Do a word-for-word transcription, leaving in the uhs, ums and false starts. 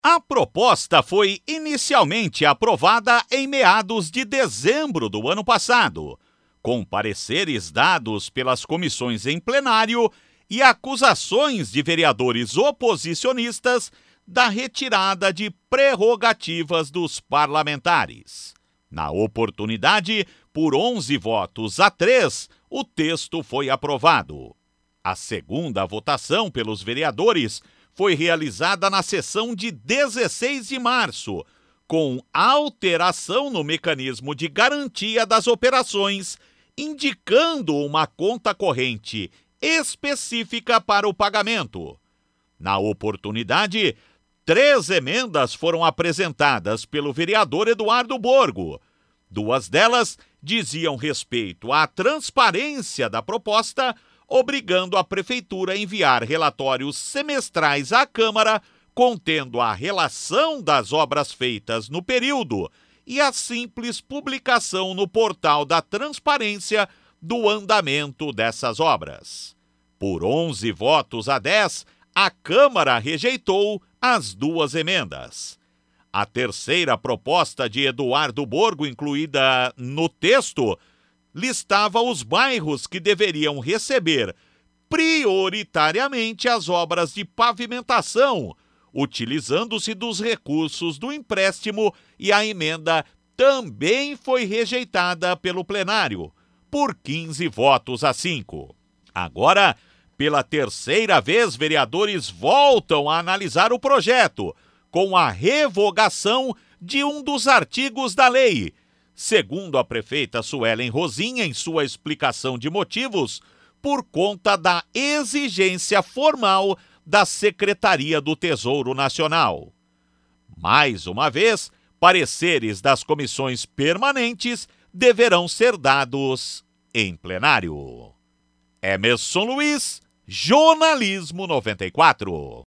A proposta foi inicialmente aprovada em meados de dezembro do ano passado, com pareceres dados pelas comissões em plenário e acusações de vereadores oposicionistas da retirada de prerrogativas dos parlamentares. Na oportunidade, por onze votos a três, o texto foi aprovado. A segunda votação pelos vereadores foi realizada na sessão de dezesseis de março, com alteração no mecanismo de garantia das operações, indicando uma conta corrente específica para o pagamento. Na oportunidade, três emendas foram apresentadas pelo vereador Eduardo Borgo. Duas delas diziam respeito à transparência da proposta, obrigando a Prefeitura a enviar relatórios semestrais à Câmara, contendo a relação das obras feitas no período e a simples publicação no portal da transparência do andamento dessas obras. Por onze votos a dez, a Câmara rejeitou as duas emendas. A terceira proposta de Eduardo Borgo, incluída no texto, listava os bairros que deveriam receber prioritariamente as obras de pavimentação, utilizando-se dos recursos do empréstimo, e a emenda também foi rejeitada pelo plenário, por quinze votos a cinco. Agora, pela terceira vez, vereadores voltam a analisar o projeto, com a revogação de um dos artigos da lei. Segundo a prefeita Suelen Rosinha, em sua explicação de motivos, por conta da exigência formal da Secretaria do Tesouro Nacional. Mais uma vez, pareceres das comissões permanentes deverão ser dados em plenário. Emerson Luiz, Jornalismo noventa e quatro.